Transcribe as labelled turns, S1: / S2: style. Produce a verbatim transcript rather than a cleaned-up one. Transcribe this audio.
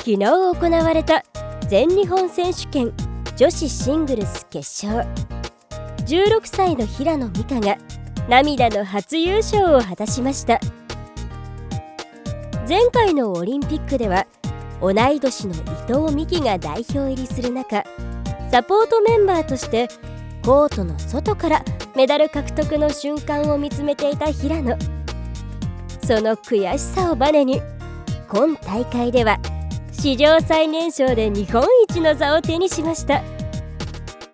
S1: 昨日行われた全日本選手権女子シングルス決勝。じゅうろくさいの平野美香が涙の初優勝を果たしました。前回のオリンピックでは同い年の伊藤美貴が代表入りする中、サポートメンバーとしてコートの外からメダル獲得の瞬間を見つめていた平野。その悔しさをバネに今大会では史上最年少で日本一の座を手にしました。